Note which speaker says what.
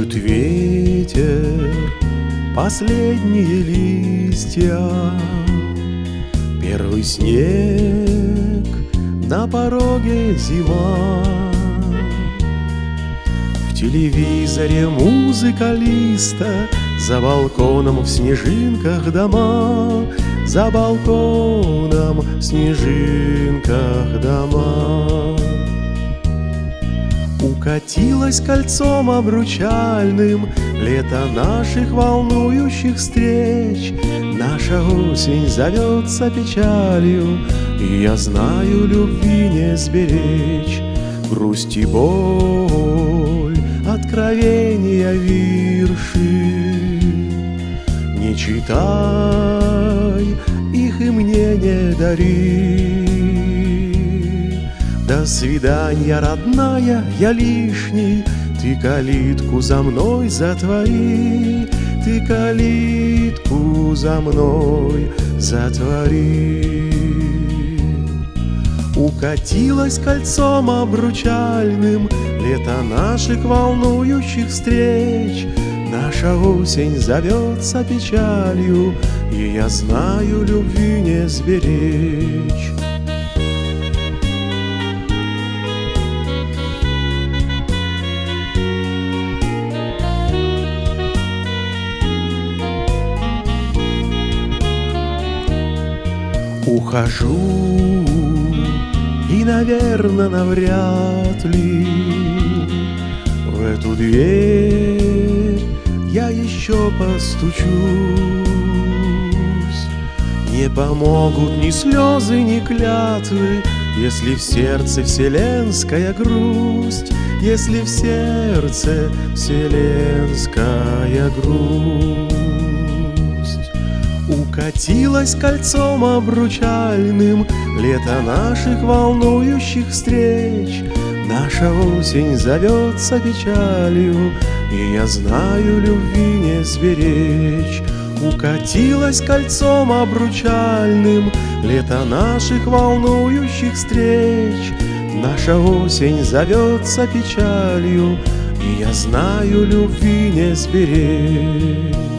Speaker 1: Колышет ветер последние листья, первый снег, на пороге зима. В телевизоре музыка листа, за балконом в снежинках дома, за балконом в снежинках дома. Укатилось кольцом обручальным лето наших волнующих встреч. Наша осень зовется печалью, и я знаю, любви не сберечь. Грусть и боль, откровения, вирши, не читай их и мне не дари. До свидания, родная, я лишний. Ты калитку за мной затвори, ты калитку за мной затвори. Укатилось кольцом обручальным лето наших волнующих встреч. Наша осень зовется печалью, и я знаю, любви не сберечь. Ухожу, и, наверно, навряд ли в эту дверь я еще постучусь. Не помогут ни слезы, ни клятвы, если в сердце вселенская грусть, если в сердце вселенская грусть. Укатилось кольцом обручальным лето наших волнующих встреч. Наша осень зовется печалью, и я знаю, любви не сберечь. Укатилось кольцом обручальным лето наших волнующих встреч. Наша осень зовется печалью, и я знаю, любви не сберечь.